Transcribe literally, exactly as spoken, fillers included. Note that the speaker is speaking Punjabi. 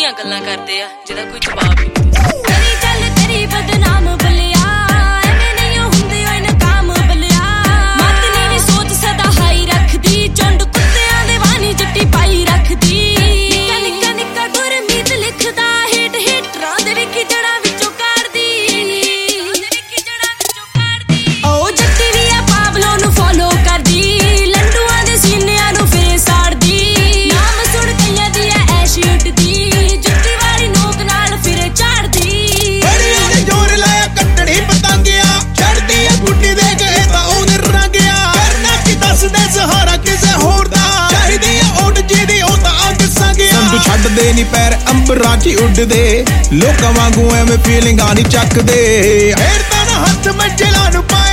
ਸਿੱਧੀਆਂ ਗੱਲਾਂ ਕਰਦੇ ਆ ਜਿਹਦਾ ਕੋਈ ਜਵਾਬ ਹੀ ਨਹੀਂ। ਤੇਰੀ ਚੱਲ ਤੇਰੀ ਬਦਨਾਮ ਬਲਿਆ, ਐਵੇਂ ਨਹੀਂ ਹੁੰਦੇ ਓਏ ਨਕਾਮ ਬਲਿਆ। ਮਤ ਨੀ ਨੀ ਸੋਚ ਸਦਾ ਹਾਈ ਰੱਖਦੀ, ਚੁੰਡ ਕੁੱਤਿਆਂ ਦੇ ਵਾਣੀ ਚਿੱਟੀ ਪਾਈ ਰੱਖਦੀ। ਨਿੱਕਾ ਨਿੱਕਾ ਨਿੱਕਾ ਗੁਰਮੀਤ ਲਿਖਦਾ, ਹਿੱਟ ਹਿੱਟਰਾਂ ਦੇ ਵਿਕੀ ਜੜ੍ਹਾਂ ਵਿੱਚੋਂ ਕੱਢਦੀ। ਉਹ ਜੱਟੀ ਵੀ ਆ ਪਾਬਲੋ ਨੂੰ ਫੋਲੋ ਕਰਦੀ, ਲੰਡੂਆਂ ਦੇ ਸੀਨਿਆਂ ਨੂੰ ਫੇਰ ਸਾੜਦੀ। ਨਾਮ ਸੁਣ ਕਈਆਂ ਦੀ ਐ ਐਸ਼ ਉੱਡਦੀ, ਜੁੱਤੀ ਵਾਲੀ ਨੋਕ ਨਾਲ ਫਿਰੇ ਝਾੜਦੀ। ਬੜੀਆਂ ਨੇ ਜ਼ੋਰ ਲਾਇਆ ਕੱਟਣੀ ਪਤੰਗਿਆ, ਛੱਡਦੀ ਆ ਗੁੱਡੀ ਦੇ ਕੇ ਤਾਂ ਉਹਨੇ ਰੰਗਿਆ। ਕਰਨਾ ਕੀ ਦੱਸਦੇ ਸਹਾਰਾ ਕਿਸੇ ਹੋਰ ਦਾ, ਚਾਹੀਦੀ ਆ ਉੱਡ ਜਿਹਦੀ ਉਹ ਤਾਂ ਅੱਗ ਸੰਗਿਆ। ਸੰਦੂ ਛੱਡਦੇ ਨੀ ਪੈਰ ਅੰਬਰਾਂ 'ਚ ਉੱਡਦੇ, ਲੋਕਾਂ ਵਾਂਗੂ ਐਵੇਂ ਫੀਲਿੰਗਾਂ ਨੀ ਚੱਕਦੇ। ਫੇਰ ਤਾਂ ਨਾ ਹੱਥ ਮੰਜਲਾਂ ਨੂੰ ਪਾਏ